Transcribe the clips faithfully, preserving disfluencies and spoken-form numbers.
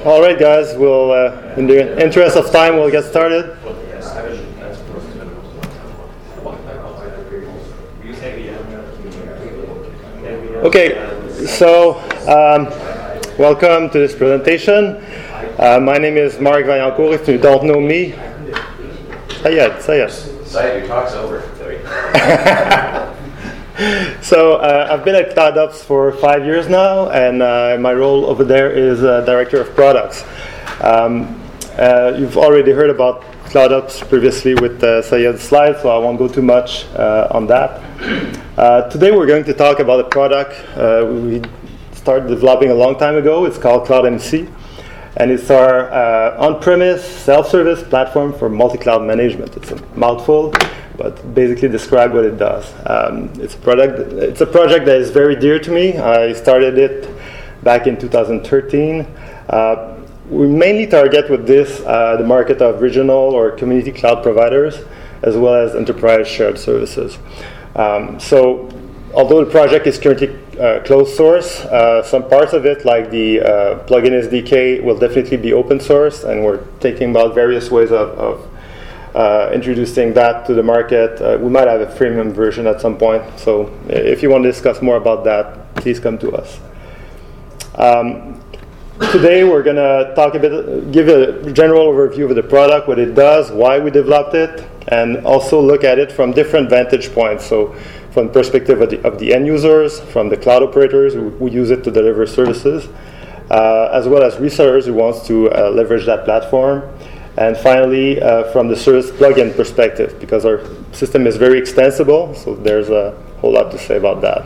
All right, guys. We'll, uh, in the interest of time, we'll get started. Okay, so um, welcome to this presentation. Uh, my name is Marc Vaillancourt. If you don't know me, Sayed, Sayed. Sayed, your talk's over. So uh, I've been at CloudOps for five years now, and uh, my role over there is uh, Director of Products. Um, uh, you've already heard about CloudOps previously with uh, Sayed's slide, so I won't go too much uh, on that. Uh, today we're going to talk about a product uh, we started developing a long time ago. It's called CloudMC, and it's our uh, on-premise self-service platform for multi-cloud management. It's a mouthful, but basically describe what it does. Um, it's a product. It's a project that is very dear to me. I started it back in two thousand thirteen. Uh, we mainly target with this uh, the market of regional or community cloud providers, as well as enterprise shared services. Um, so, although the project is currently uh, closed source, uh, some parts of it, like the uh, plugin S D K, will definitely be open source, and we're thinking about various ways of, of Uh, introducing that to the market. Uh, we might have a freemium version at some point, so if you want to discuss more about that, please come to us. Um, today we're going to talk a bit, give a general overview of the product, what it does, why we developed it, and also look at it from different vantage points. So from the perspective of the, of the end users, from the cloud operators who, who use it to deliver services, uh, as well as resellers who wants to uh, leverage that platform. And finally, uh, from the service plugin perspective, because our system is very extensible, so there's a whole lot to say about that.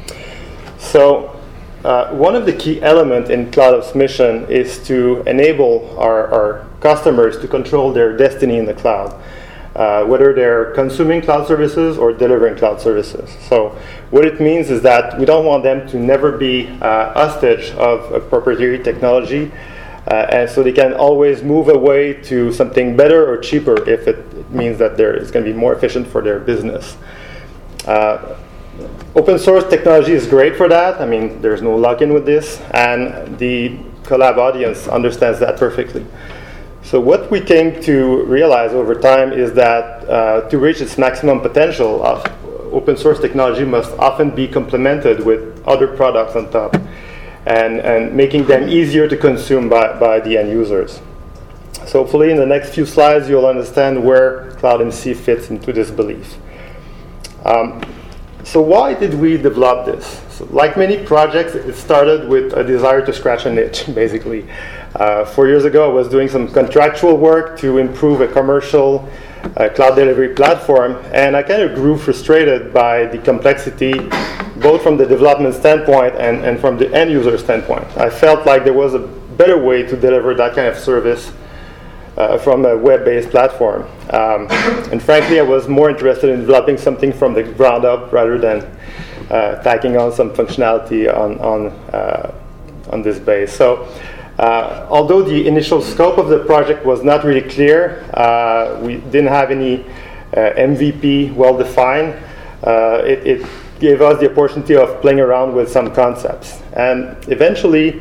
So uh, one of the key elements in CloudOps' mission is to enable our, our customers to control their destiny in the cloud, uh, whether they're consuming cloud services or delivering cloud services. So what it means is that we don't want them to never be uh, hostage of a proprietary technology. Uh, and so they can always move away to something better or cheaper if it, it means that it's going to be more efficient for their business. Uh, open source technology is great for that. I mean, there's no lock-in with this, and the Collab audience understands that perfectly. So what we came to realize over time is that uh, to reach its maximum potential, of open source technology must often be complemented with other products on top. And, and making them easier to consume by, by the end users. So hopefully in the next few slides you'll understand where CloudMC fits into this belief. Um, so why did we develop this? So like many projects, it started with a desire to scratch an itch, basically. Uh, four years ago I was doing some contractual work to improve a commercial uh, cloud delivery platform, and I kind of grew frustrated by the complexity, both from the development standpoint and, and from the end user standpoint. I felt like there was a better way to deliver that kind of service uh, from a web-based platform. Um, and frankly, I was more interested in developing something from the ground up rather than uh, tacking on some functionality on, on, uh, on this base. So uh, although the initial scope of the project was not really clear, uh, we didn't have any uh, M V P well-defined, uh, it, it gave us the opportunity of playing around with some concepts. And eventually,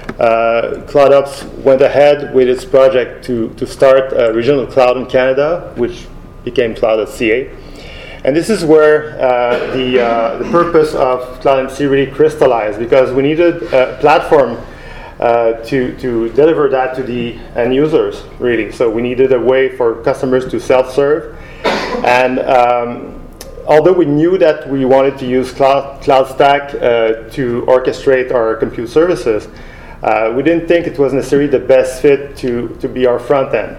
uh, CloudOps went ahead with its project to, to start a regional cloud in Canada, which became Cloud.ca. And this is where uh, the, uh, the purpose of CloudMC really crystallized, because we needed a platform uh, to, to deliver that to the end users, really. So we needed a way for customers to self-serve. And um, although we knew that we wanted to use Cloud, CloudStack uh, to orchestrate our compute services, uh, we didn't think it was necessarily the best fit to, to be our front end.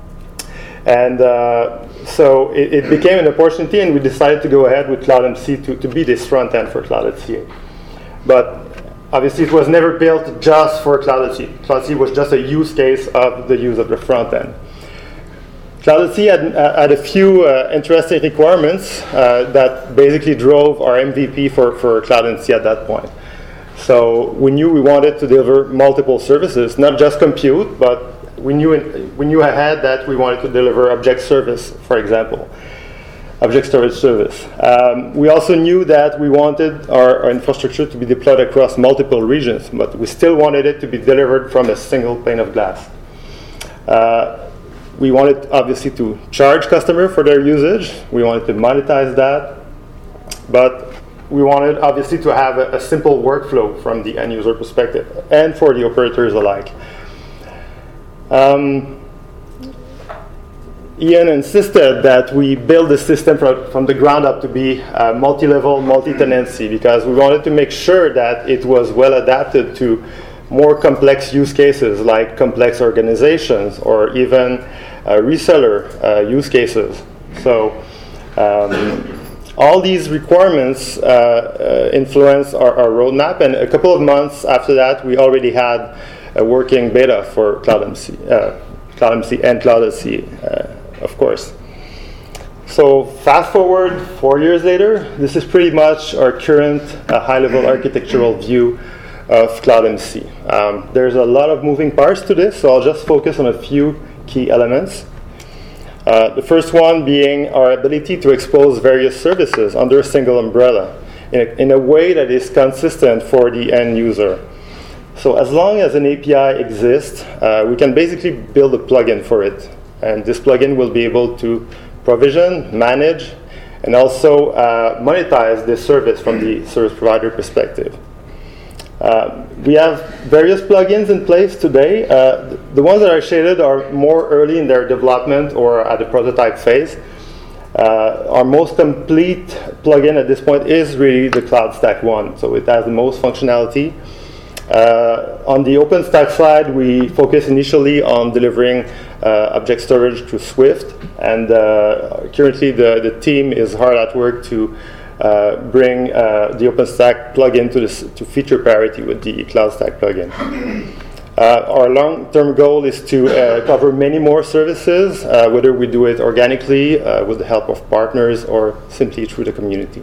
And uh, so it, it became an opportunity, and we decided to go ahead with CloudMC to, to be this front end for Cloud.ca. But obviously it was never built just for Cloud.ca. Cloud.ca was just a use case of the use of the front end. Cloud.ca had, uh, had a few uh, interesting requirements uh, that basically drove our M V P for, for CloudMC at that point. So we knew we wanted to deliver multiple services, not just compute, but we knew in, we knew ahead that we wanted to deliver object service, for example. object storage service. Um, we also knew that we wanted our, our infrastructure to be deployed across multiple regions, but we still wanted it to be delivered from a single pane of glass. Uh, we wanted, obviously, to charge customers for their usage. We wanted to monetize that, but we wanted, obviously, to have a, a simple workflow from the end user perspective and for the operators alike. Um, Ian insisted that we build the system from, from the ground up to be uh, multi-level, multi-tenancy, because we wanted to make sure that it was well adapted to more complex use cases like complex organizations or even uh, reseller uh, use cases. So um, all these requirements uh, uh, influence our, our roadmap, and a couple of months after that, we already had a working beta for CloudMC, uh, CloudMC and CloudSC. Uh, Of course. So fast forward four years later, this is pretty much our current uh, high-level architectural view of CloudMC. Um, there's a lot of moving parts to this, so I'll just focus on a few key elements. Uh, the first one being our ability to expose various services under a single umbrella in a, in a way that is consistent for the end user. So as long as an A P I exists, uh, we can basically build a plugin for it. And this plugin will be able to provision, manage, and also uh, monetize this service from the service provider perspective. Uh, we have various plugins in place today. Uh, the ones that are shaded are more early in their development or at the prototype phase. Uh, our most complete plugin at this point is really the CloudStack one, so it has the most functionality. Uh, on the OpenStack side, we focus initially on delivering uh, object storage through Swift, and uh, currently the, the team is hard at work to uh, bring uh, the OpenStack plugin to, this, to feature parity with the CloudStack plugin. Uh, our long-term goal is to uh, cover many more services, uh, whether we do it organically uh, with the help of partners or simply through the community.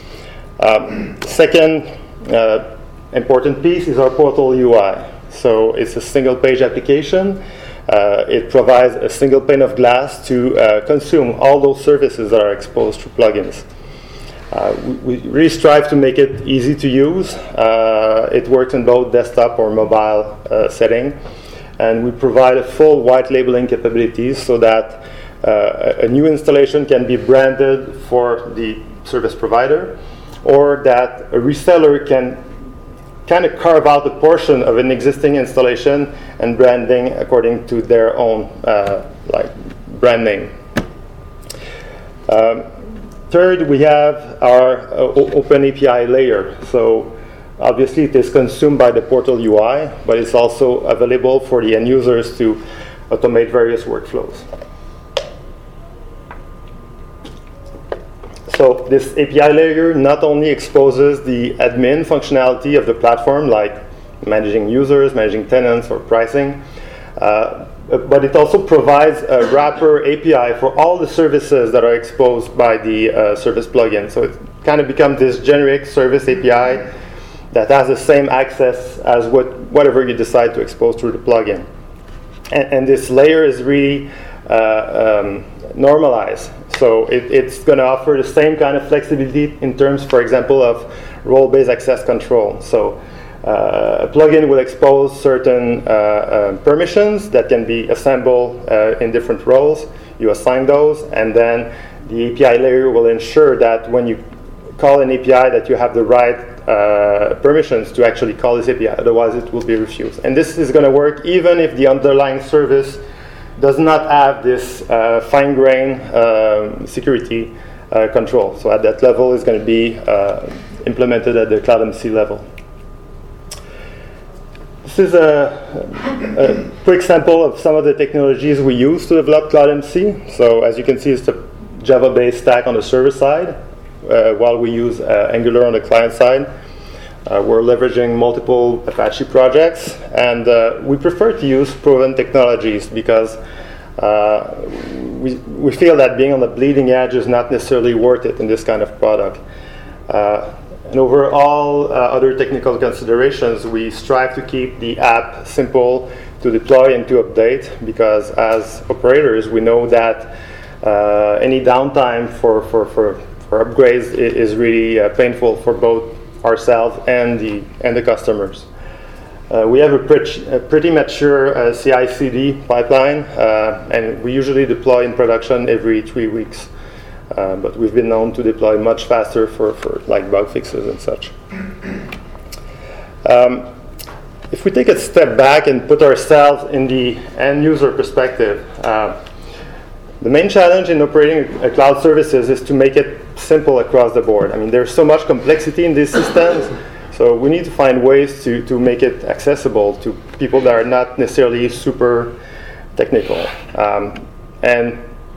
Um, second, uh, important piece is our portal U I. So it's a single page application. Uh, it provides a single pane of glass to uh, consume all those services that are exposed through plugins. Uh, we, we really strive to make it easy to use. Uh, it works in both desktop or mobile uh, setting. And we provide a full white labeling capabilities so that uh, a new installation can be branded for the service provider, or that a reseller can kind of carve out a portion of an existing installation and branding according to their own uh, like brand name. Um, third, we have our uh, open A P I layer. So obviously it is consumed by the portal U I, but it's also available for the end users to automate various workflows. So this A P I layer not only exposes the admin functionality of the platform, like managing users, managing tenants, or pricing, uh, but it also provides a wrapper A P I for all the services that are exposed by the uh, service plugin. So it kind of becomes this generic service A P I that has the same access as what, whatever you decide to expose through the plugin. And, and this layer is really uh, um, normalized. So it, it's going to offer the same kind of flexibility in terms, for example, of role-based access control. So uh, a plugin will expose certain uh, uh, permissions that can be assembled uh, in different roles. You assign those, and then the A P I layer will ensure that when you call an A P I that you have the right uh, permissions to actually call this A P I. Otherwise, it will be refused. And this is going to work even if the underlying service does not have this uh, fine-grained uh, security uh, control. So at that level, it's going to be uh, implemented at the CloudMC level. This is a, a quick sample of some of the technologies we use to develop CloudMC. So as you can see, it's the Java-based stack on the server side, uh, while we use uh, Angular on the client side. Uh, we're leveraging multiple Apache projects, and uh, we prefer to use proven technologies because uh, we, we feel that being on the bleeding edge is not necessarily worth it in this kind of product. Uh, and over all uh, other technical considerations, we strive to keep the app simple to deploy and to update, because as operators, we know that Uh, any downtime for, for, for, for upgrades is really uh, painful for both ourselves and the, and the customers. Uh, we have a, pretty, a pretty mature uh, C I C D pipeline, uh, and we usually deploy in production every three weeks. Uh, but we've been known to deploy much faster for, for like bug fixes and such. Um, if we take a step back and put ourselves in the end user perspective, uh, the main challenge in operating a cloud services is to make it simple across the board. I mean, there's so much complexity in these systems, so we need to find ways to, to make it accessible to people that are not necessarily super technical. Um, and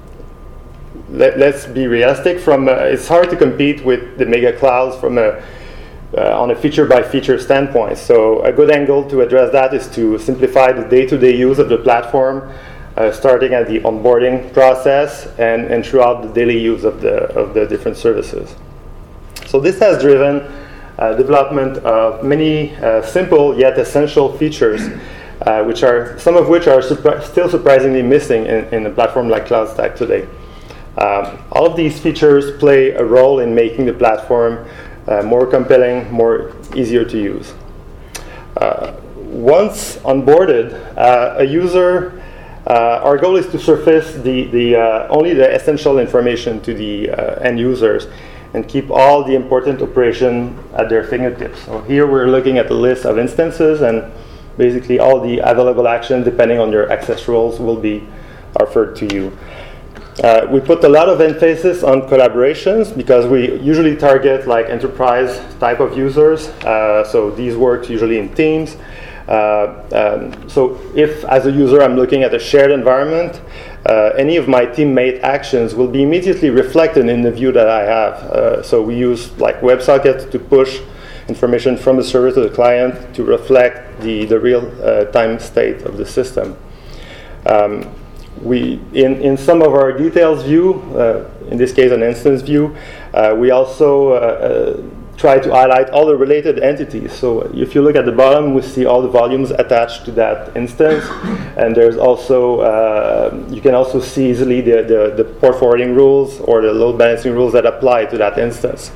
Let, let's be realistic. From uh, it's hard to compete with the mega clouds from a uh, on a feature by feature standpoint. So a good angle to address that is to simplify the day-to-day use of the platform, uh, starting at the onboarding process and, and throughout the daily use of the of the different services. So this has driven uh, development of many uh, simple yet essential features, uh, which are some of which are surpri- still surprisingly missing in, in a platform like CloudStack today. Um, all of these features play a role in making the platform uh, more compelling, more easier to use. Uh, once onboarded, uh, a user, uh, our goal is to surface the, the uh, only the essential information to the uh, end users and keep all the important operation at their fingertips. So here we're looking at the list of instances, and basically all the available actions depending on your access roles will be offered to you. Uh, we put a lot of emphasis on collaborations because we usually target like enterprise type of users. Uh, so these work usually in teams. Uh, um, so if as a user I'm looking at a shared environment, uh, any of my teammate actions will be immediately reflected in the view that I have. Uh, so we use like WebSocket to push information from the server to the client to reflect the, the real uh, time state of the system. Um, We, in, in some of our details view, uh, in this case an instance view, uh, we also uh, uh, try to highlight all the related entities. So if you look at the bottom, we see all the volumes attached to that instance, and there's also, uh, you can also see easily the, the, the port forwarding rules or the load balancing rules that apply to that instance.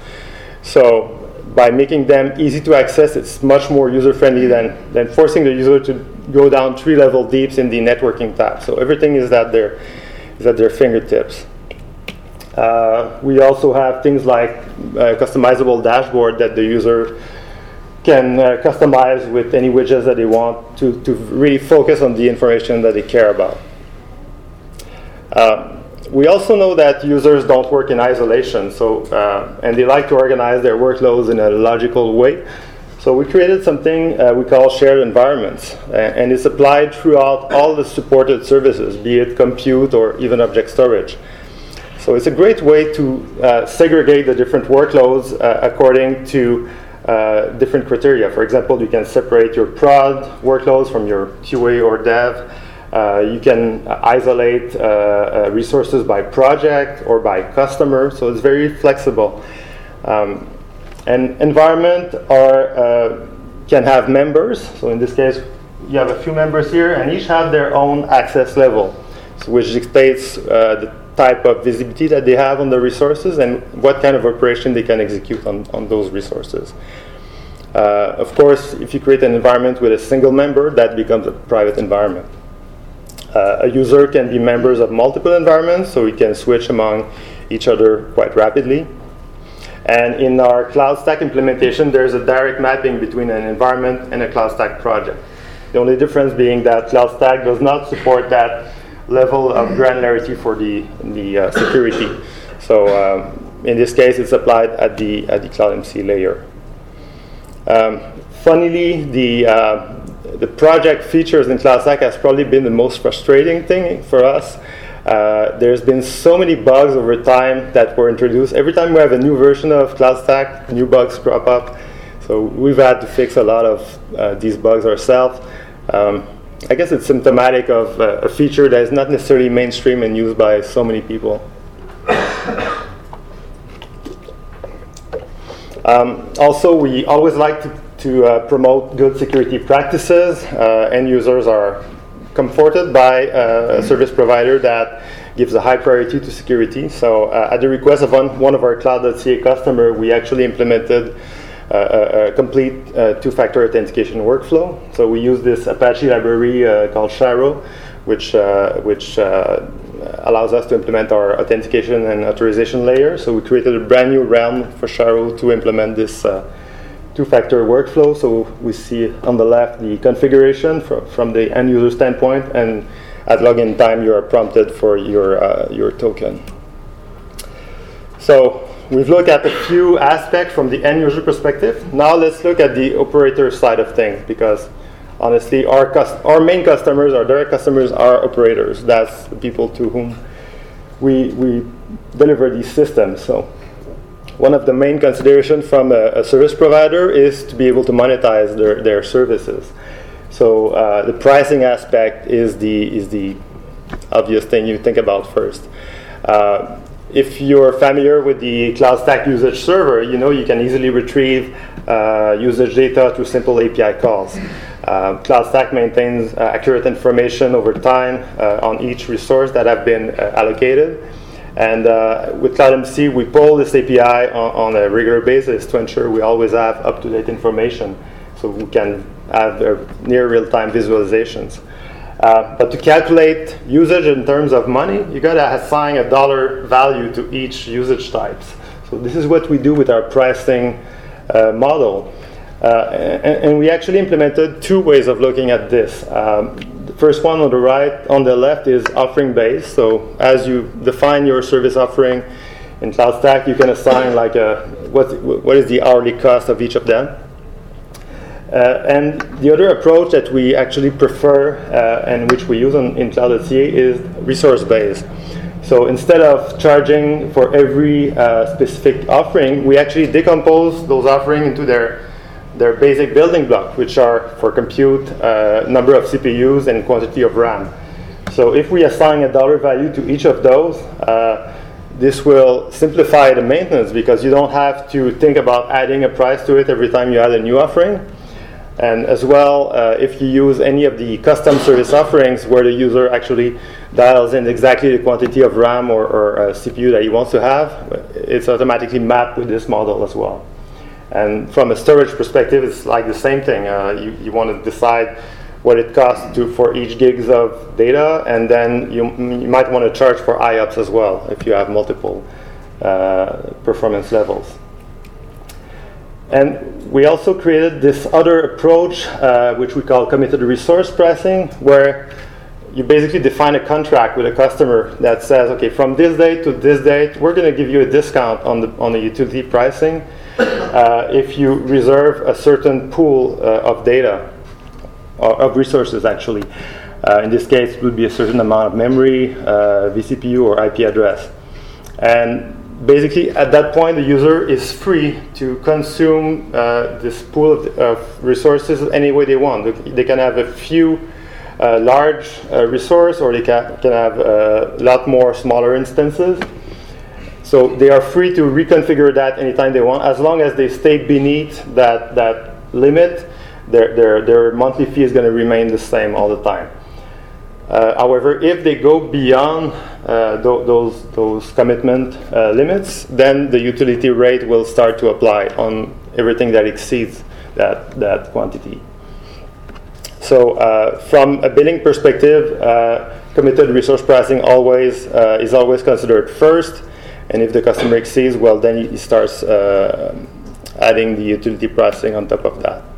So by making them easy to access, it's much more user-friendly than, than forcing the user to go down three level deeps in the networking tab. So everything is at their, is at their fingertips. Uh, we also have things like a customizable dashboard that the user can uh, customize with any widgets that they want to, to really focus on the information that they care about. Uh, We also know that users don't work in isolation, so uh, and they like to organize their workloads in a logical way. So we created something uh, we call shared environments, uh, and it's applied throughout all the supported services, be it compute or even object storage. So it's a great way to uh, segregate the different workloads uh, according to uh, different criteria. For example, you can separate your prod workloads from your Q A or dev. Uh, you can uh, isolate uh, uh, resources by project or by customer, so it's very flexible. Um, and environment are, uh, can have members, so in this case you have a few members here, and each have their own access level, so which dictates uh, the type of visibility that they have on the resources and what kind of operation they can execute on, on those resources. Uh, of course, if you create an environment with a single member, that becomes a private environment. Uh, a user can be members of multiple environments, so we can switch among each other quite rapidly. And in our CloudStack implementation, there's a direct mapping between an environment and a CloudStack project. The only difference being that CloudStack does not support that level of granularity for the, the uh, security. So um, in this case, it's applied at the, at the CloudMC layer. Um, funnily, the uh, The project features in CloudStack has probably been the most frustrating thing for us. Uh, there's been so many bugs over time that were introduced. Every time we have a new version of CloudStack, new bugs crop up. So we've had to fix a lot of uh, these bugs ourselves. Um, I guess it's symptomatic of uh, a feature that is not necessarily mainstream and used by so many people. Um, also, we always like to to uh, promote good security practices. Uh, end users are comforted by uh, a service provider that gives a high priority to security. So uh, at the request of one, one of our Cloud.ca customer, we actually implemented uh, a, a complete uh, two-factor authentication workflow. So we use this Apache library uh, called Sharo, which uh, which uh, allows us to implement our authentication and authorization layer. So we created a brand new realm for Sharo to implement this uh, two-factor workflow. So we see on the left the configuration from, from the end user standpoint, and at login time you are prompted for your uh, your token. So we've looked at a few aspects from the end user perspective. Now let's look at the operator side of things, because honestly, our cust- our main customers, our direct customers, are operators. That's the people to whom we we deliver these systems. So one of the main considerations from a, a service provider is to be able to monetize their, their services. So uh, the pricing aspect is the is the obvious thing you think about first. Uh, if you're familiar with the CloudStack usage server, you know you can easily retrieve uh, usage data through simple A P I calls. Uh, CloudStack maintains uh, accurate information over time uh, on each resource that have been uh, allocated. And uh, with CloudMC, we pull this A P I on, on a regular basis to ensure we always have up-to-date information, so we can have uh, near real-time visualizations. Uh, but to calculate usage in terms of money, you got to assign a dollar value to each usage types. So this is what we do with our pricing uh, model. Uh, and, and we actually implemented two ways of looking at this. Um, the first one on the right, on the left, is offering based. So as you define your service offering in CloudStack, you can assign like a what what is the hourly cost of each of them. Uh, and the other approach that we actually prefer uh, and which we use on, in Cloud.ca is resource based. So instead of charging for every uh, specific offering, we actually decompose those offerings into their their basic building blocks, which are for compute, uh, number of C P Us, and quantity of RAM. So if we assign a dollar value to each of those, uh, this will simplify the maintenance, because you don't have to think about adding a price to it every time you add a new offering. And as well, uh, if you use any of the custom service offerings where the user actually dials in exactly the quantity of RAM or, or uh, C P U that he wants to have, it's automatically mapped with this model as well. And from a storage perspective, it's like the same thing. Uh, you, you want to decide what it costs to for each gigs of data, and then you, you might want to charge for I O P S as well if you have multiple uh, performance levels. And we also created this other approach, uh, which we call committed resource pricing, where you basically define a contract with a customer that says, okay, from this date to this date, we're going to give you a discount on the on the utility pricing uh, if you reserve a certain pool uh, of data, or of resources actually. Uh, in this case, it would be a certain amount of memory, uh, V C P U, or I P address. And basically, at that point, the user is free to consume uh, this pool of, of resources any way they want. They can have a few uh, large uh, resource, or they can, can have a lot more smaller instances. So they are free to reconfigure that anytime they want, as long as they stay beneath that, that limit. Their, their, their monthly fee is going to remain the same all the time. Uh, however, if they go beyond uh, th- those those commitment uh, limits, then the utility rate will start to apply on everything that exceeds that that quantity. So, uh, from a billing perspective, uh, committed resource pricing always uh, is always considered first, and if the customer exceeds, well, then he starts uh, adding the utility pricing on top of that.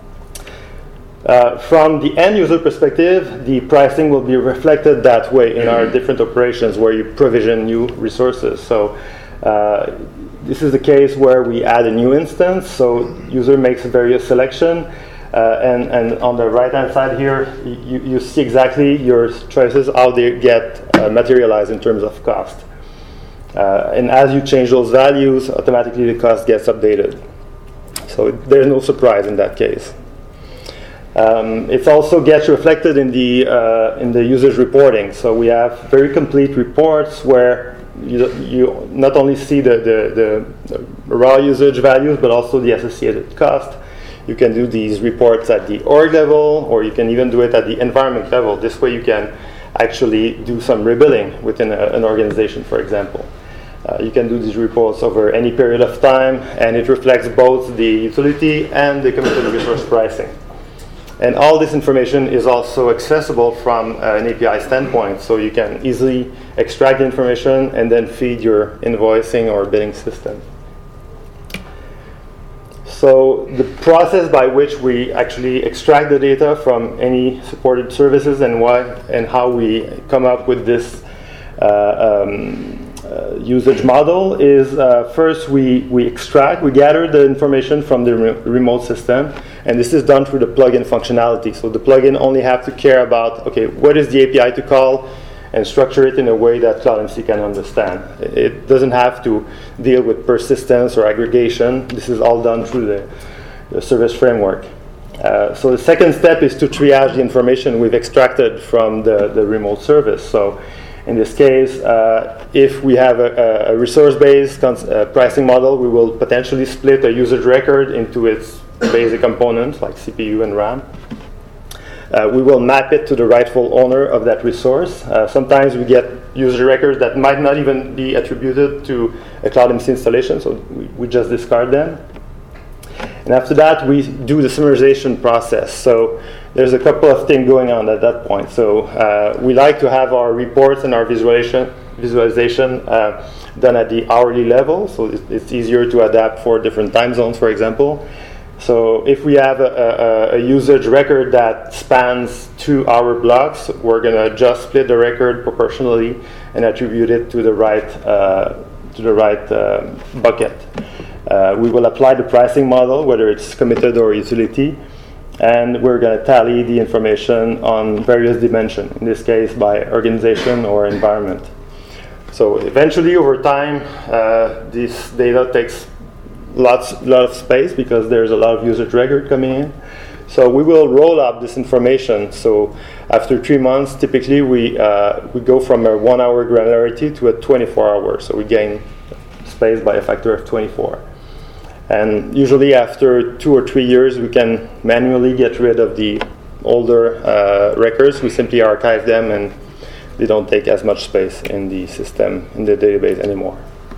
Uh, from the end user perspective, the pricing will be reflected that way in our different operations where you provision new resources. So uh, this is the case where we add a new instance. So user makes various selection, uh, and, and on the right-hand side here, you, you see exactly your choices, how they get uh, materialized in terms of cost. Uh, and as you change those values, automatically the cost gets updated. So there's no surprise in that case. Um, it also gets reflected in the uh, in the usage reporting. So we have very complete reports where you, you not only see the, the, the raw usage values, but also the associated cost. You can do these reports at the org level, or you can even do it at the environment level. This way you can actually do some rebilling within a, an organization, for example. Uh, you can do these reports over any period of time, and it reflects both the utility and the committed resource pricing. And all this information is also accessible from uh, an A P I standpoint, so you can easily extract the information and then feed your invoicing or billing system. So the process by which we actually extract the data from any supported services and why and how we come up with this uh, um, uh, usage model is uh, first we, we extract, we gather the information from the re remote system, and this is done through the plugin functionality. So the plugin only have to care about, okay, what is the A P I to call, and structure it in a way that CloudMC can understand. It doesn't have to deal with persistence or aggregation. This is all done through the, the service framework. Uh, so the second step is to triage the information we've extracted from the, the remote service. So in this case, uh, if we have a, a resource-based uh, pricing model, we will potentially split a usage record into its basic components like C P U and RAM. Uh, we will map it to the rightful owner of that resource. Uh, sometimes we get user records that might not even be attributed to a CloudMC installation, so we, we just discard them. And after that, we do the summarization process. So there's a couple of things going on at that point. So uh, we like to have our reports and our visualization, visualization uh, done at the hourly level, so it's, it's easier to adapt for different time zones, for example. So if we have a, a, a usage record that spans two hour blocks, we're going to just split the record proportionally and attribute it to the right, uh, to the right uh, bucket. Uh, we will apply the pricing model, whether it's committed or utility, and we're going to tally the information on various dimensions, in this case by organization or environment. So eventually, over time, uh, this data takes lots lot of space because there's a lot of usage record coming in. So we will roll up this information. So after three months, typically we uh, we go from a one hour granularity to a twenty-four hour. So we gain space by a factor of twenty-four. And usually after two or three years, we can manually get rid of the older uh, records. We simply archive them, and they don't take as much space in the system, in the database anymore.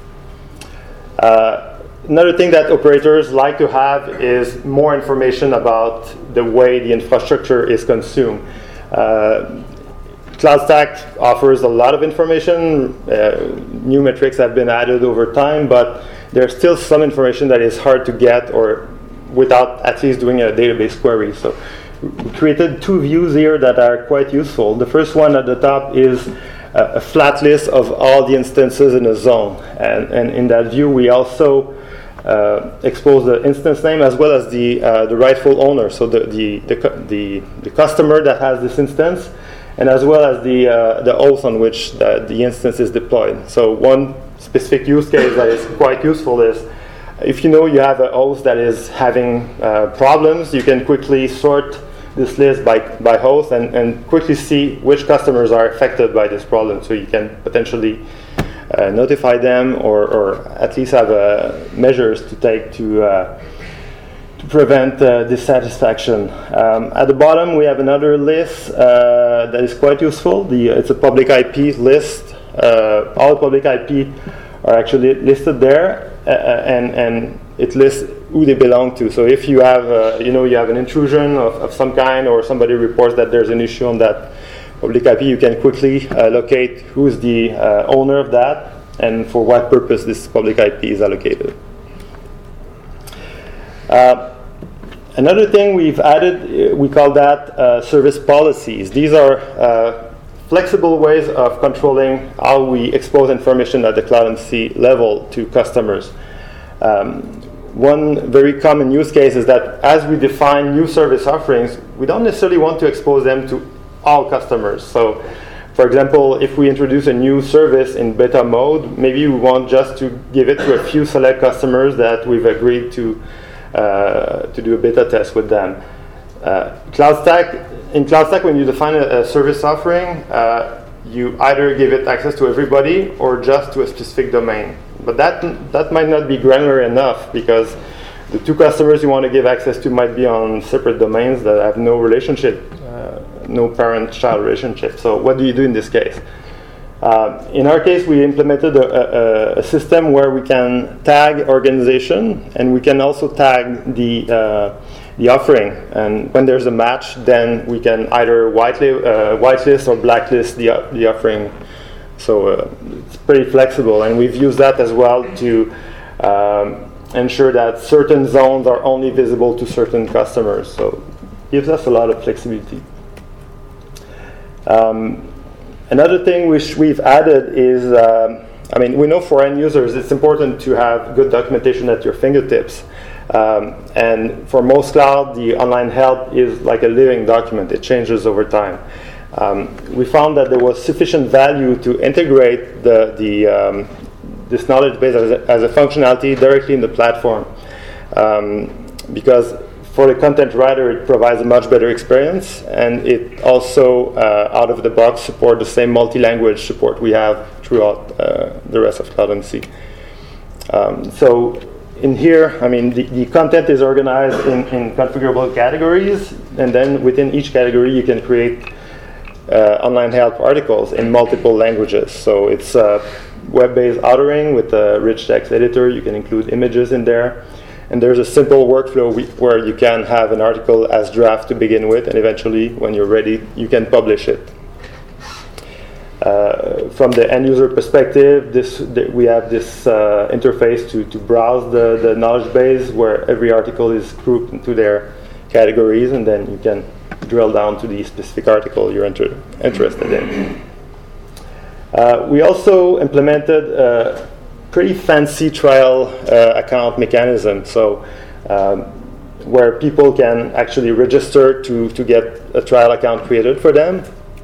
Uh, Another thing that operators like to have is more information about the way the infrastructure is consumed. Uh, CloudStack offers a lot of information. Uh, new metrics have been added over time, but there's still some information that is hard to get or without at least doing a database query. So we created two views here that are quite useful. The first one at the top is a, a flat list of all the instances in a zone. And, and in that view, we also Uh, expose the instance name as well as the uh, the rightful owner, so the the, the the the customer that has this instance, and as well as the uh, the host on which the, the instance is deployed. So one specific use case that is quite useful is if you know you have a host that is having uh, problems, you can quickly sort this list by by host and, and quickly see which customers are affected by this problem. So you can potentially Uh, notify them, or, or at least have uh, measures to take to uh, to prevent uh, dissatisfaction. Um, at the bottom, we have another list uh, that is quite useful. The it's a public I P list. Uh, all public I P are actually listed there, uh, and and it lists who they belong to. So if you have uh, you know you have an intrusion of, of some kind, or somebody reports that there's an issue on that public I P, you can quickly uh, locate who's the uh, owner of that and for what purpose this public I P is allocated. Uh, another thing we've added, uh, we call that uh, service policies. These are uh, flexible ways of controlling how we expose information at the CloudMC level to customers. Um, One very common use case is that as we define new service offerings, we don't necessarily want to expose them to all customers. So, for example, if we introduce a new service in beta mode, maybe we want just to give it to a few select customers that we've agreed to uh, to do a beta test with them. Uh, CloudStack, in CloudStack, when you define a, a service offering, uh, you either give it access to everybody or just to a specific domain. But that that might not be granular enough, because the two customers you want to give access to might be on separate domains that have no relationship uh, no parent-child relationship. So what do you do in this case? Uh, in our case, we implemented a, a, a system where we can tag organization, and we can also tag the uh, the offering. And when there's a match, then we can either whitelist, uh, whitelist or blacklist the the offering. So uh, it's pretty flexible, and we've used that as well to um, ensure that certain zones are only visible to certain customers. So it gives us a lot of flexibility. Um, Another thing which we've added is, um, I mean, we know for end users it's important to have good documentation at your fingertips. Um, and for most cloud, the online help is like a living document. It changes over time. Um, we found that there was sufficient value to integrate the, the um, this knowledge base as a, as a functionality directly in the platform. Um, because for the content writer, it provides a much better experience, and it also, uh, out of the box, support the same multi-language support we have throughout uh, the rest of CloudMC. Um, so in here, I mean, the, the content is organized in, in configurable categories, and then within each category, you can create uh, online help articles in multiple languages. So it's uh, web-based authoring with a rich text editor. You can include images in there. And there's a simple workflow we, where you can have an article as draft to begin with, and eventually, when you're ready, you can publish it. Uh, from the end user perspective, this th- we have this uh, interface to, to browse the, the knowledge base where every article is grouped into their categories, and then you can drill down to the specific article you're inter- interested in. Uh, we also implemented uh, pretty fancy trial uh, account mechanism, so um, where people can actually register to, to get a trial account created for them.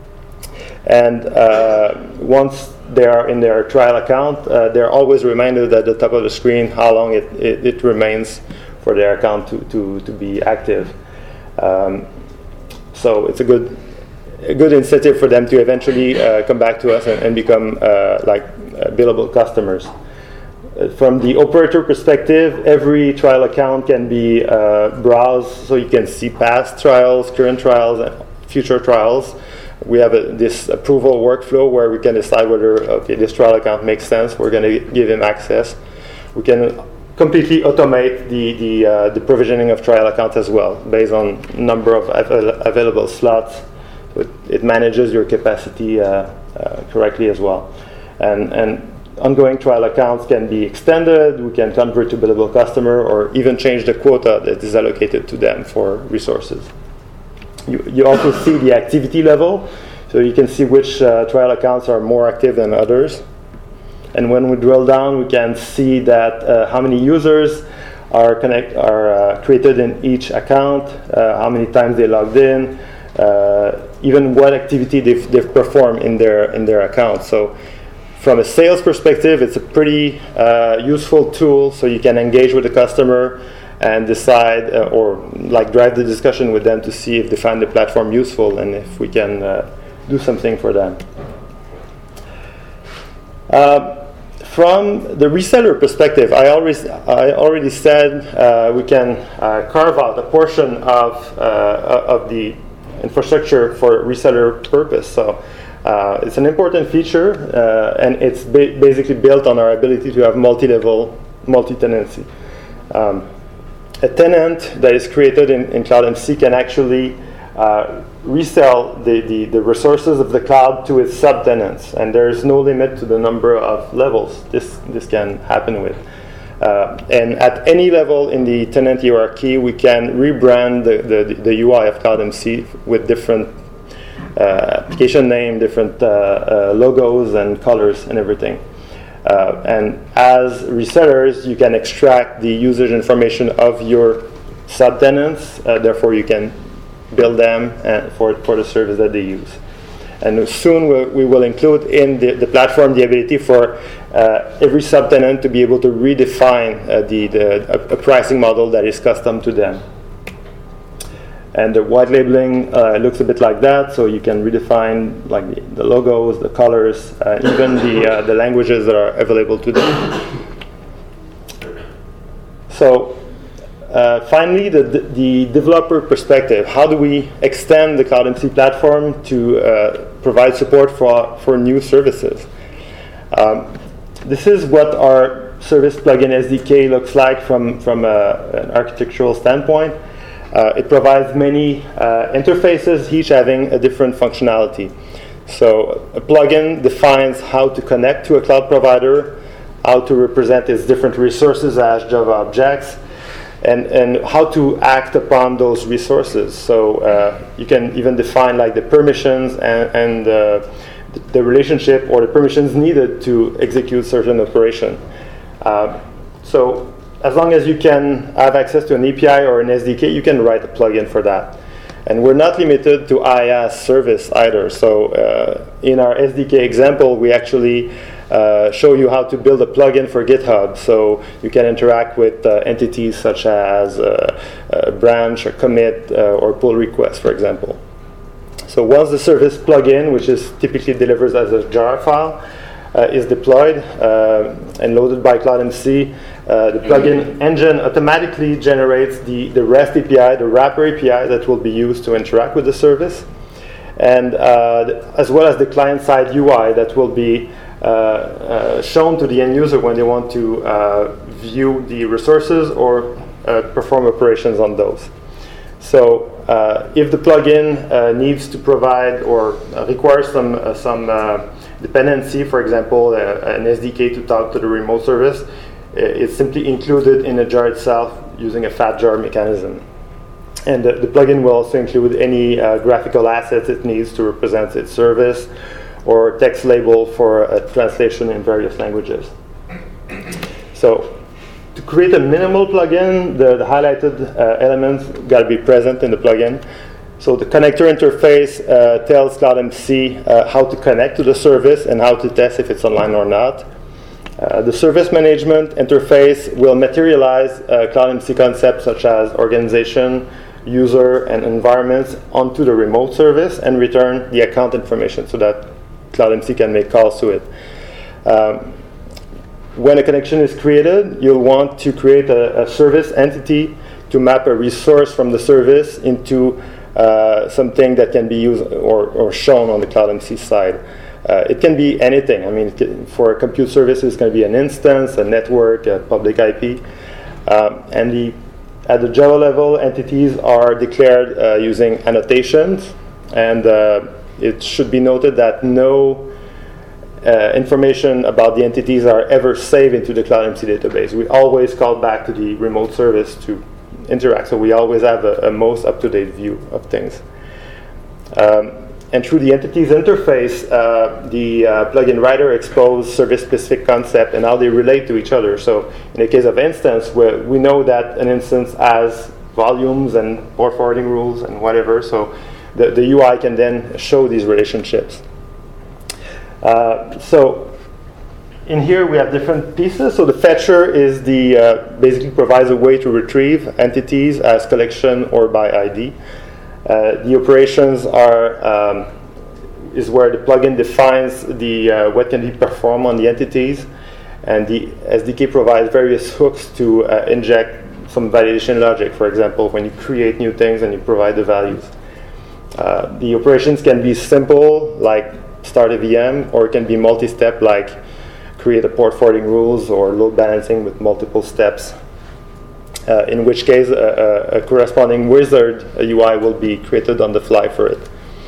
And uh, once they are in their trial account, uh, they're always reminded at the top of the screen how long it, it, it remains for their account to, to, to be active. Um, so it's a good a good incentive for them to eventually uh, come back to us and, and become uh, like uh, billable customers. From the operator perspective, every trial account can be uh, browsed, so you can see past trials, current trials, and future trials. We have a, this approval workflow where we can decide whether, okay, this trial account makes sense. We're going to give him access. We can completely automate the the, uh, the provisioning of trial accounts as well, based on number of av- available slots. So it, it manages your capacity uh, uh, correctly as well, and and. Ongoing trial accounts can be extended, we can convert to billable customer, or even change the quota that is allocated to them for resources. You, you also see the activity level, so you can see which uh, trial accounts are more active than others. And when we drill down, we can see that uh, how many users are connect are uh, created in each account, uh, how many times they logged in, uh, even what activity they've, they've performed in their in their account. So from a sales perspective, it's a pretty uh, useful tool, so you can engage with the customer and decide uh, or like drive the discussion with them to see if they find the platform useful and if we can uh, do something for them. Uh, from the reseller perspective, I always I already said uh, we can uh, carve out a portion of uh, of the infrastructure for reseller purpose. So. Uh, it's an important feature, uh, and it's ba- basically built on our ability to have multi-level, multi-tenancy. Um, a tenant that is created in, in CloudMC can actually uh, resell the, the, the resources of the cloud to its subtenants, and there is no limit to the number of levels this, this can happen with. Uh, and at any level in the tenant hierarchy, we can rebrand the, the, the U I of CloudMC with different Uh, application name, different uh, uh, logos and colors and everything. Uh, and as resellers, you can extract the usage information of your subtenants, uh, therefore you can bill them uh, for, for the service that they use. And soon we'll, we will include in the, the platform the ability for uh, every subtenant to be able to redefine uh, the, the a, a pricing model that is custom to them. And the white labeling uh, looks a bit like that, so you can redefine like the, the logos, the colors, uh, even the uh, the languages that are available to them. So uh, finally, the, the developer perspective. How do we extend the CloudMC platform to uh, provide support for, for new services? Um, this is what our service plugin S D K looks like from, from a, an architectural standpoint. Uh, it provides many uh, interfaces, each having a different functionality. So a plugin defines how to connect to a cloud provider, how to represent its different resources as Java objects, and, and how to act upon those resources. So uh, you can even define like the permissions and, and uh, the relationship or the permissions needed to execute certain operation. Uh, so as long as you can have access to an A P I or an S D K, you can write a plugin for that. And we're not limited to IaaS service either. So uh, in our S D K example, we actually uh, show you how to build a plugin for GitHub. So you can interact with uh, entities such as uh, a branch, or commit, uh, or pull request, for example. So once the service plugin, which is typically delivered as a jar file, uh, is deployed uh, and loaded by CloudMC, uh, the plugin engine automatically generates the, the REST A P I, the wrapper A P I that will be used to interact with the service, and uh, as well as the client-side U I that will be uh, uh, shown to the end user when they want to uh, view the resources or uh, perform operations on those. So uh, if the plugin uh, needs to provide or uh, requires some uh, some uh, dependency, for example, uh, an S D K to talk to the remote service, it's simply included in the jar itself using a fat jar mechanism. And the, the plugin will also include any uh, graphical assets it needs to represent its service, or text label for a translation in various languages. So to create a minimal plugin, the, the highlighted uh, elements got to be present in the plugin. So the connector interface uh, tells CloudMC uh, how to connect to the service and how to test if it's online or not. Uh, the service management interface will materialize uh, CloudMC concepts such as organization, user, and environments onto the remote service and return the account information so that CloudMC can make calls to it. Um, when a connection is created, you'll want to create a, a service entity to map a resource from the service into uh, something that can be used or, or shown on the CloudMC side. Uh, it can be anything. I mean, it can, for a compute service, it's going to be an instance, a network, a public I P. Um, and the, at the Java level, entities are declared uh, using annotations. And uh, it should be noted that no uh, information about the entities are ever saved into the CloudMC database. We always call back to the remote service to interact. So we always have a, a most up-to-date view of things. Um, And through the entities interface, uh, the uh, plugin writer exposes service-specific concept and how they relate to each other. So in the case of instance, where we know that an instance has volumes and port forwarding rules and whatever, so the, the U I can then show these relationships. Uh, so in here we have different pieces. So the fetcher is the uh, basically provides a way to retrieve entities as collection or by I D. Uh, the operations are um, is where the plugin defines the uh, what can be performed on the entities, and the S D K provides various hooks to uh, inject some validation logic. For example, when you create new things and you provide the values, uh, the operations can be simple, like start a V M, or it can be multi-step, like create a port forwarding rules or load balancing with multiple steps. Uh, in which case, a, a, a corresponding wizard a U I will be created on the fly for it.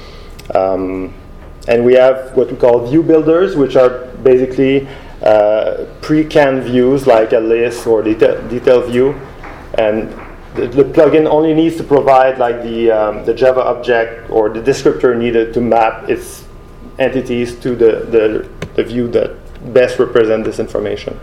Um, and we have what we call view builders, which are basically uh, pre-canned views like a list or detail, detail view. And the, the plugin only needs to provide like the, um, the Java object or the descriptor needed to map its entities to the, the, the view that best represent this information.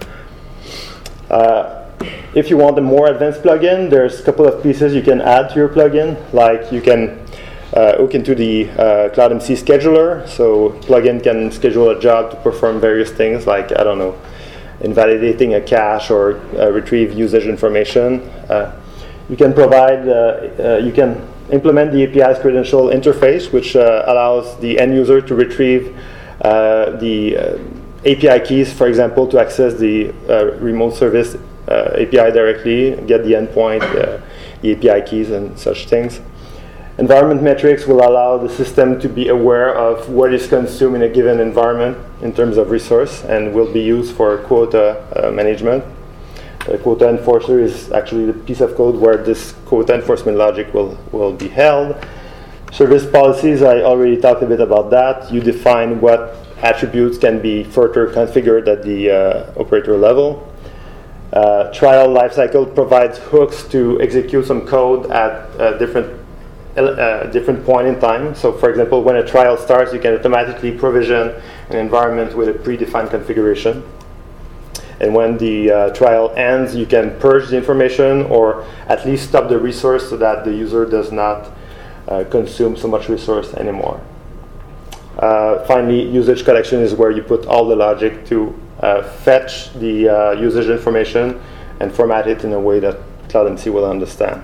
Uh, If you want a more advanced plugin, there's a couple of pieces you can add to your plugin. Like you can uh, hook into the uh, CloudMC scheduler. So plugin can schedule a job to perform various things like, I don't know, invalidating a cache or uh, retrieve usage information. Uh, you can provide, uh, uh, you can implement the A P I's credential interface, which uh, allows the end user to retrieve uh, the uh, A P I keys, for example, to access the uh, remote service uh, A P I directly, get the endpoint, uh, the A P I keys, and such things. Environment metrics will allow the system to be aware of what is consumed in a given environment in terms of resource and will be used for quota uh, management. The quota enforcer is actually the piece of code where this quota enforcement logic will, will be held. Service policies, I already talked a bit about that. You define what attributes can be further configured at the uh, operator level. Uh, trial lifecycle provides hooks to execute some code at uh, different uh, different point in time. So, for example, when a trial starts, you can automatically provision an environment with a predefined configuration. And when the uh, trial ends, you can purge the information or at least stop the resource so that the user does not uh, consume so much resource anymore. Uh, finally, usage collection is where you put all the logic to uh, fetch the uh, usage information and format it in a way that CloudMC will understand.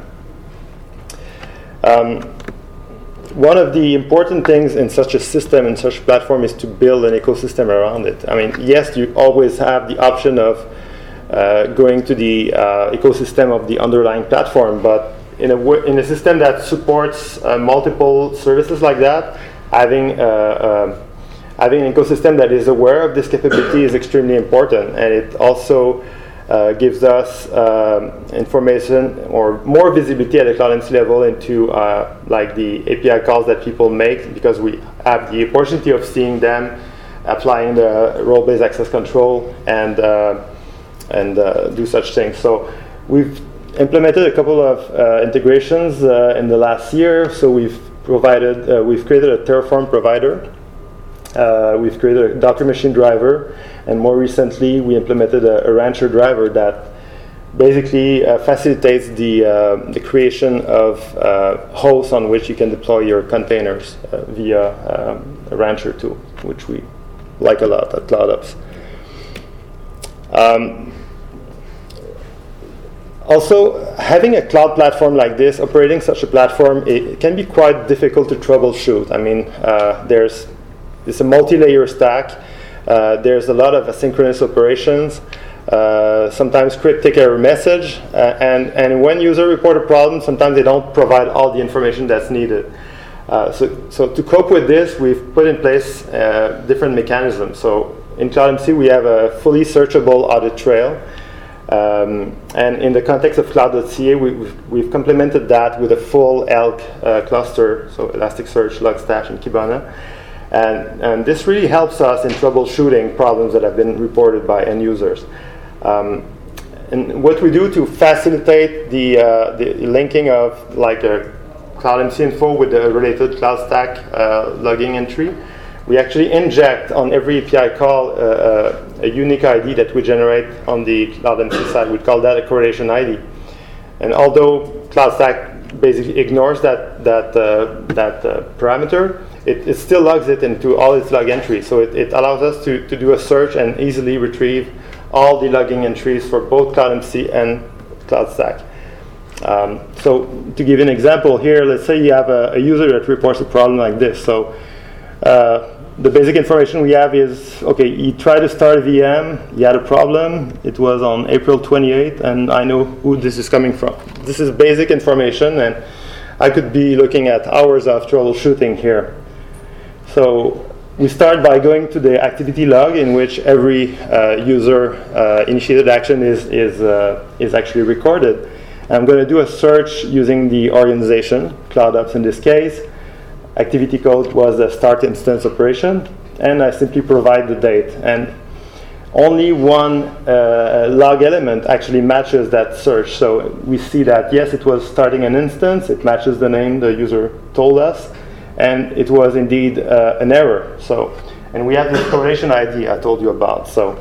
Um, one of the important things in such a system, in such a platform, is to build an ecosystem around it. I mean, yes, you always have the option of uh, going to the uh, ecosystem of the underlying platform, but in a, w- in a system that supports uh, multiple services like that, having, uh, uh, having an ecosystem that is aware of this capability is extremely important, and it also Uh, gives us um, information or more visibility at the CloudMC level into uh, like the A P I calls that people make, because we have the opportunity of seeing them applying the role-based access control and uh, and uh, do such things. So we've implemented a couple of uh, integrations uh, in the last year. So we've provided uh, we've created a Terraform provider. Uh, we've created a Docker machine driver, and more recently we implemented a, a Rancher driver that basically uh, facilitates the, uh, the creation of uh, hosts on which you can deploy your containers uh, via um, a Rancher tool, which we like a lot at CloudOps. Um, also, having a cloud platform like this, operating such a platform, it, it can be quite difficult to troubleshoot. I mean, uh, there's It's a multi-layer stack. Uh, there's a lot of asynchronous operations, uh, sometimes cryptic error message, uh, and, and when users report a problem, sometimes they don't provide all the information that's needed. Uh, so, so to cope with this, we've put in place uh, different mechanisms. So in CloudMC, we have a fully searchable audit trail. Um, and in the context of Cloud.ca, we, we've, we've complemented that with a full ELK uh, cluster, so Elasticsearch, Logstash, and Kibana. And, and this really helps us in troubleshooting problems that have been reported by end users. Um, and what we do to facilitate the, uh, the linking of like a CloudMC info with the related CloudStack uh, logging entry, we actually inject on every A P I call uh, uh, a unique I D that we generate on the CloudMC side. We call that a correlation I D. And although CloudStack basically ignores that, that, uh, that uh, parameter, It, it still logs it into all its log entries. So it, it allows us to, to do a search and easily retrieve all the logging entries for both CloudMC and CloudStack. Um, so to give you an example here, let's say you have a, a user that reports a problem like this. So uh, the basic information we have is, okay, he tried to start a V M, he had a problem, it was on April twenty-eighth, and I know who this is coming from. This is basic information, and I could be looking at hours of troubleshooting here. So we start by going to the activity log, in which every uh, user uh, initiated action is is uh, is actually recorded. And I'm going to do a search using the organization, CloudOps in this case. Activity code was the start instance operation, and I simply provide the date. And only one uh, log element actually matches that search. So we see that yes, it was starting an instance. It matches the name the user told us. And it was indeed uh, an error. So, and we have this correlation I D I told you about. So,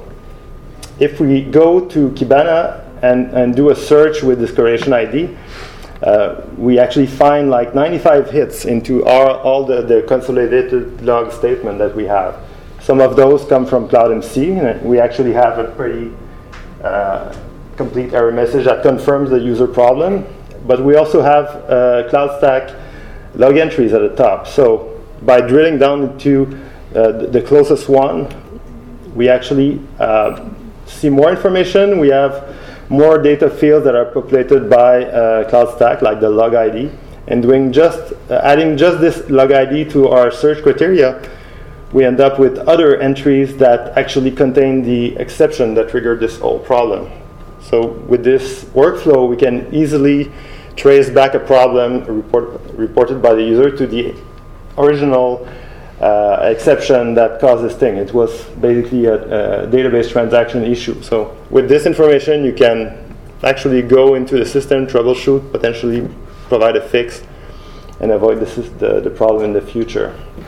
if we go to Kibana and, and do a search with this correlation I D, uh, we actually find like ninety-five hits into our, all the, the consolidated log statement that we have. Some of those come from CloudMC, and we actually have a pretty uh, complete error message that confirms the user problem. But we also have uh, CloudStack log entries at the top. So by drilling down into uh, the, the closest one, we actually uh, see more information. We have more data fields that are populated by uh, CloudStack, like the log I D, and doing just uh, adding just this log I D to our search criteria, we end up with other entries that actually contain the exception that triggered this whole problem. So with this workflow, we can easily trace back a problem report, reported by the user to the original uh, exception that caused this thing. It was basically a, a database transaction issue. So with this information, you can actually go into the system, troubleshoot, potentially provide a fix, and avoid the, the, the problem in the future.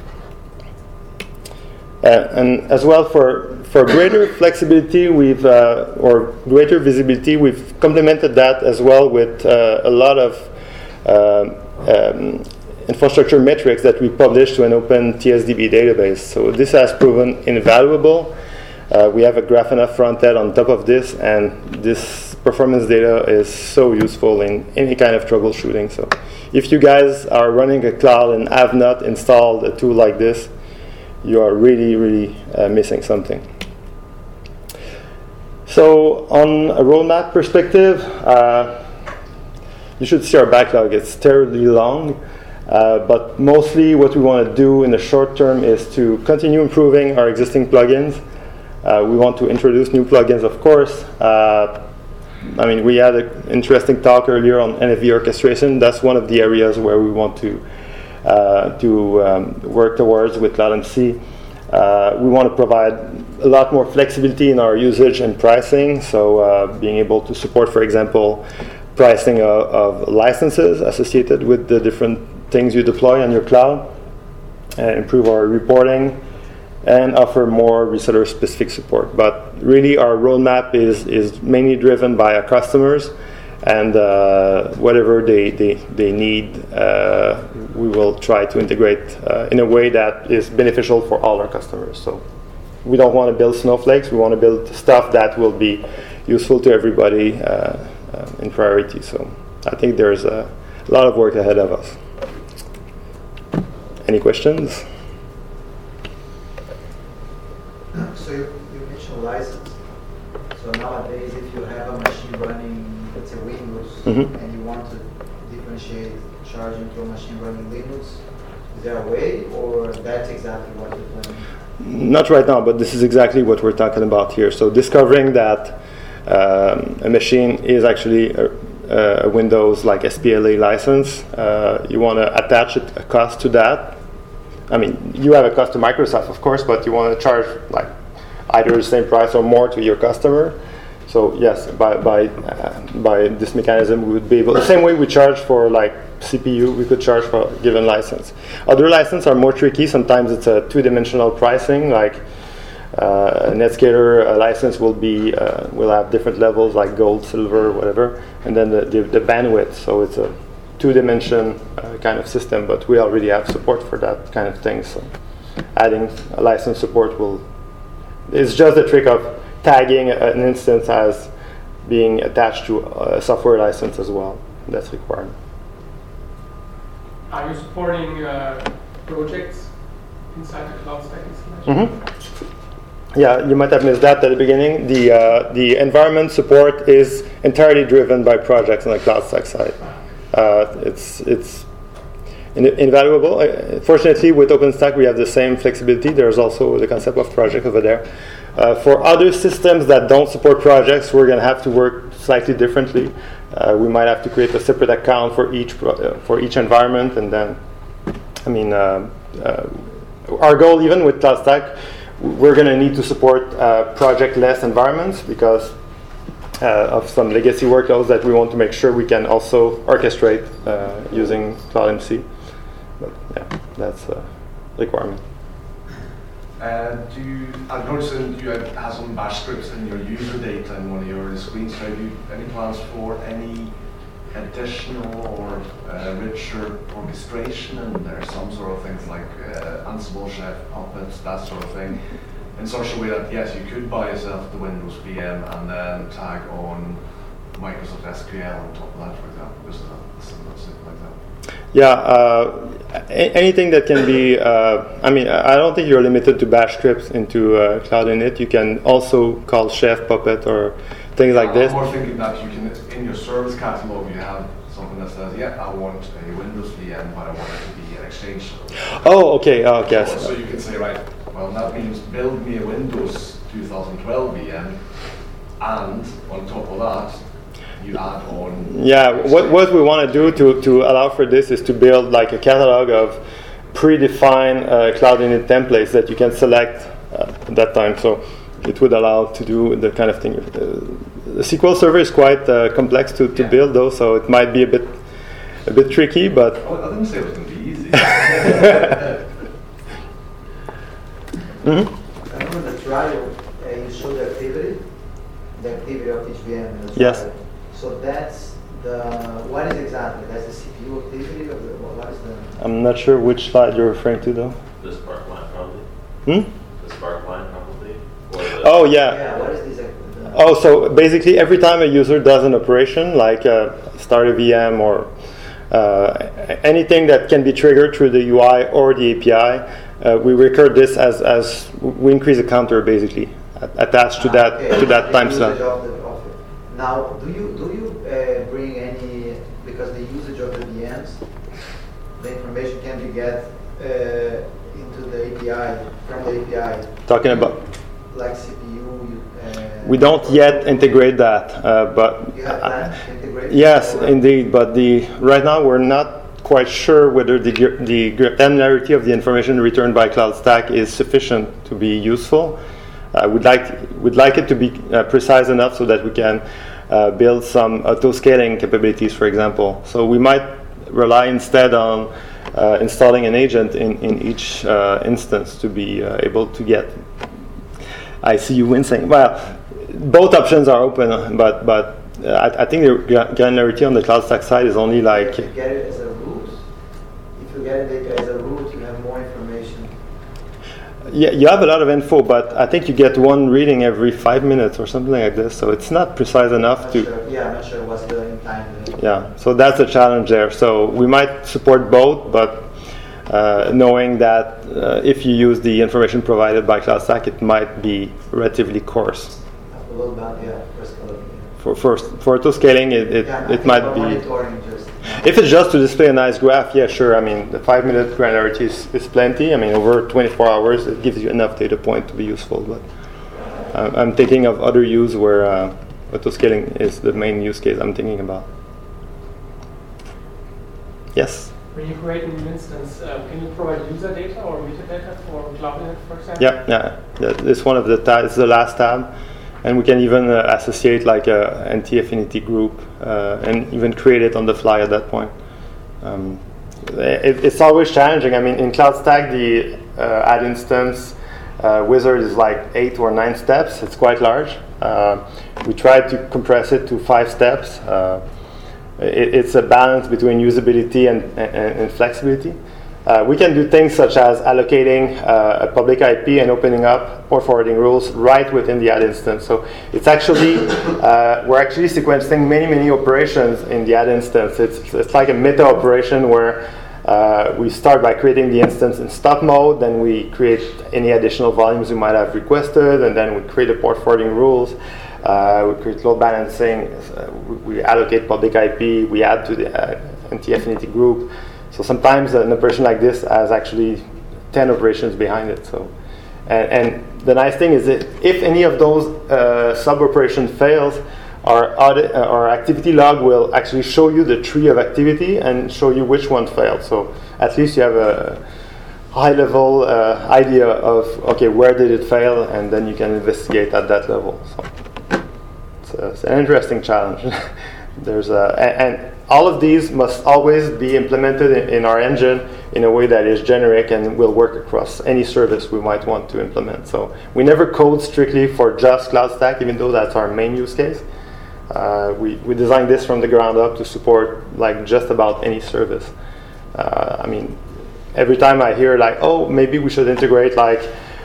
Uh, and as well, for, for greater flexibility, we've uh, or greater visibility, we've complemented that as well with uh, a lot of uh, um, infrastructure metrics that we publish to an open T S D B database. So this has proven invaluable. Uh, we have a Grafana front end on top of this, and this performance data is so useful in any kind of troubleshooting. So if you guys are running a cloud and have not installed a tool like this, you are really, really uh, missing something. So on a roadmap perspective, uh, you should see our backlog. It's terribly long, uh, but mostly what we want to do in the short term is to continue improving our existing plugins. Uh, we want to introduce new plugins, of course. Uh, I mean, we had an interesting talk earlier on N F V orchestration. That's one of the areas where we want to Uh, to um, work towards with CloudMC. Uh, we want to provide a lot more flexibility in our usage and pricing, so uh, being able to support, for example, pricing of, of licenses associated with the different things you deploy on your cloud, and improve our reporting, and offer more reseller-specific support. But really, our roadmap is, is mainly driven by our customers, and uh, whatever they, they, they need, uh, we will try to integrate uh, in a way that is beneficial for all our customers. So we don't want to build snowflakes. We want to build stuff that will be useful to everybody uh, uh, in priority. So I think there's a lot of work ahead of us. Any questions? So you, you mentioned license. So nowadays, if you have a machine running, let's say Windows, mm-hmm. and you want to differentiate charging to a machine running Linux, is there a way, or that's exactly what you're planning? Not right now, but this is exactly what we're talking about here. So discovering that um, a machine is actually a, a Windows like S P L A license, uh, you want to attach a cost to that. I mean, you have a cost to Microsoft, of course, but you want to charge like either the same price or more to your customer. So yes, by by uh, by this mechanism, we would be able. The same way we charge for like C P U, we could charge for a given license. Other licenses are more tricky. Sometimes it's a two-dimensional pricing. Like uh, a Netscaler a license will be uh, will have different levels, like gold, silver, whatever, and then the the, the bandwidth. So it's a two-dimension uh, kind of system. But we already have support for that kind of thing. So adding a license support will. It's just a trick of tagging an instance as being attached to a software license as well. That's required. Are you supporting uh, projects inside the CloudStack installation? Mm-hmm. Yeah, you might have missed that at the beginning. The uh, the environment support is entirely driven by projects on the CloudStack side. Uh, it's it's in- invaluable. Uh, fortunately, with OpenStack, we have the same flexibility. There's also the concept of project over there. Uh, for other systems that don't support projects, we're going to have to work slightly differently. Uh, we might have to create a separate account for each pro- uh, for each environment, and then, I mean, uh, uh, our goal, even with CloudStack, we're going to need to support uh, project-less environments because uh, of some legacy workloads that we want to make sure we can also orchestrate uh, using CloudMC. But yeah, that's a requirement. Uh, do you, I've noticed that you have, have some bash scripts in your user data in one of your screens. So have you any plans for any additional or uh, richer orchestration in there? Some sort of things like uh, Ansible, Chef, Puppet, that sort of thing, in such a way that yes, you could buy yourself the Windows V M and then tag on Microsoft S Q L on top of that, for example. Just something like that. Yeah, uh, a- anything that can be, uh, I mean, I don't think you're limited to bash scripts into uh, Cloud Init. You can also call Chef, Puppet, or things like this. I'm more thinking that you can, in your service catalog, you have something that says, yeah, I want a Windows V M, but I want it to be an Exchange server. Oh, okay. Oh, okay. So, so you can say, right, well, that means build me a Windows twenty twelve V M, and on top of that, you add on. Yeah, what, what we want to do to, to allow for this is to build like a catalog of predefined uh, Cloud Init templates that you can select uh, at that time. So it would allow to do the kind of thing. Uh, the S Q L Server is quite uh, complex to, to yeah. build, though, so it might be a bit a bit tricky. But oh, I didn't say it was going to be easy. mm-hmm. I remember the trial. Uh, you showed the activity, the activity of each V M in the trial. Yes. So that's the what is exactly? That's the C P U activity, or the, what is the? I'm not sure which slide you're referring to, though. The Spark line, probably. Hmm. The Spark line, probably. Or the Oh yeah. Yeah. What is this? Uh, Oh, so basically every time a user does an operation, like uh, start a V M or uh, anything that can be triggered through the U I or the A P I, uh, we record this as, as we increase a counter basically attached to that okay. to that The timestamp. usage of the- of it. Now, do you do you uh, bring any, because the usage of the V Ms, the information can be get uh, into the A P I from the A P I, Talking about, like C P U. You, uh, we don't yet integrate that, uh, but You have plans to integrate? yes, or- indeed. But the right now we're not quite sure whether the gr- the granularity of the information returned by CloudStack is sufficient to be useful. Uh, we'd like we'd like it to be uh, precise enough so that we can uh, build some auto scaling capabilities, for example. So we might rely instead on uh, installing an agent in in each uh, instance to be uh, able to get. I see you wincing. Well, both options are open, but but uh, I, I think the gra- granularity on the CloudStack side is only like. If you get it as a root, if you get it as a root, you have more information. Yeah, you have a lot of info, but I think you get one reading every five minutes or something like this, so it's not precise enough Not to. sure. Yeah, I'm not sure what's the in time. uh, Yeah, so that's the challenge there. So we might support both, but uh, knowing that uh, if you use the information provided by CloudStack, it might be relatively coarse. A little bit, yeah, first color. For for for auto scaling, it it, Yeah, I it think might for be. monitoring just. If it's just to display a nice graph, yeah, sure. I mean, the five-minute granularity is, is plenty. I mean, over twenty-four hours, it gives you enough data point to be useful. But uh, I'm thinking of other use where uh, auto-scaling is the main use case I'm thinking about. Yes? When you create a new instance, uh, can you provide user data or metadata for Cloud Init, for example? Yeah, yeah. That- This one of the tabs, the last tab. And we can even uh, associate like a N T affinity group uh, and even create it on the fly at that point. Um, it, it's always challenging. I mean, in CloudStack, the uh, add instance uh, wizard is like eight or nine steps. It's quite large. Uh, we tried to compress it to five steps. Uh, it, it's a balance between usability and, and, and flexibility. Uh, we can do things such as allocating uh, a public I P and opening up port forwarding rules right within the add instance. So it's actually, uh, we're actually sequencing many, many operations in the add instance. It's, it's like a meta operation where uh, we start by creating the instance in stop mode, then we create any additional volumes we might have requested, and then we create the port forwarding rules. Uh, we create load balancing, uh, we, we allocate public I P, we add to the uh, N T affinity group. So sometimes an operation like this has actually ten operations behind it. So, and, and the nice thing is that if any of those uh, sub-operations fails, our, audit, uh, our activity log will actually show you the tree of activity and show you which one failed. So at least you have a high-level uh, idea of, okay, where did it fail, and then you can investigate at that level. So it's, a, it's an interesting challenge. There's a, and, and all of these must always be implemented in, in our engine in a way that is generic and will work across any service we might want to implement. So we never code strictly for just CloudStack, even though that's our main use case. Uh, we, we designed this from the ground up to support like just about any service. Uh, I mean, every time I hear like, oh, maybe we should integrate like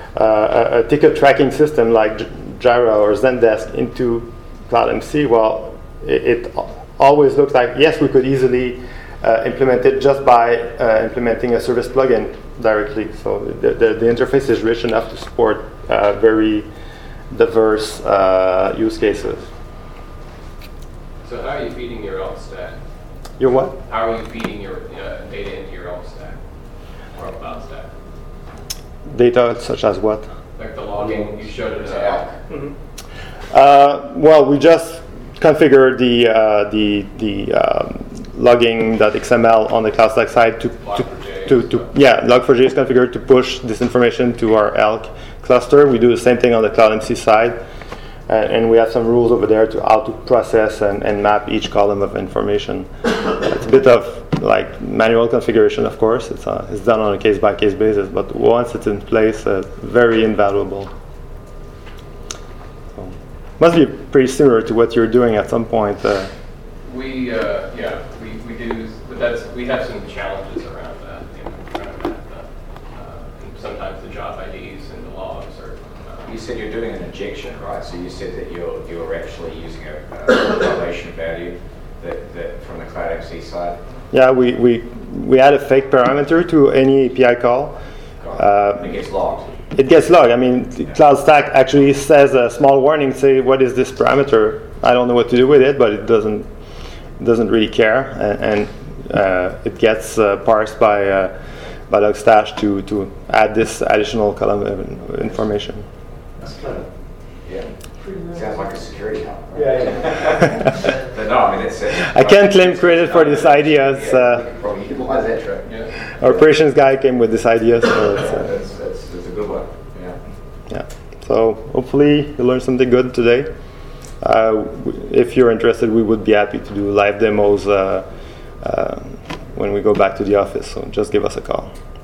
uh, a, a ticket tracking system like Jira or Zendesk into CloudMC, well, it, it always looks like, yes, we could easily uh, implement it just by uh, implementing a service plugin directly. So the, the, the interface is rich enough to support uh, very diverse uh, use cases. So how are you feeding your elk stack? Your what? How are you feeding your uh, data into your elk stack or cloud stack? Data such as what? Like the logging, you showed it as elk. Mm-hmm. Uh, well, we just configure the uh, the the um, logging.xml on the CloudStack side to to, to, to yeah, log four j is configured to push this information to our Elk cluster. We do the same thing on the CloudMC side, uh, and we have some rules over there to how to process and, and map each column of information. It's a bit of like manual configuration, of course. It's uh, it's done on a case by case basis, but once it's in place, uh, very invaluable. So, must be pretty similar to what you're doing at some point. Uh, We uh, yeah we, we do, but that's we have some challenges around that. You know, trying to map that. Uh, sometimes the job I Ds and the logs are. Uh, You said you're doing an injection, right? So you said that you're you're actually using a, a correlation value that, that from the CloudMC side. Yeah, we, we we add a fake parameter to any A P I call. Uh, and it gets logged. It gets logged. I mean, the CloudStack actually says a small warning, say, what is this parameter? I don't know what to do with it, but it doesn't doesn't really care, and, and uh, it gets uh, parsed by uh, by Logstash to to add this additional column of information. That's clever. Yeah. Sounds like a security help. Right? Yeah, yeah. But no, I mean, it's. it's I can't claim credit for these ideas. Yeah, Uh, we could probably utilize that trick. yeah. our operations guy came with this idea, so it's, uh, That's, that's, that's a good one. Yeah. yeah. So hopefully you learned something good today. Uh, w- if you're interested, we would be happy to do live demos uh, uh, when we go back to the office. So just give us a call.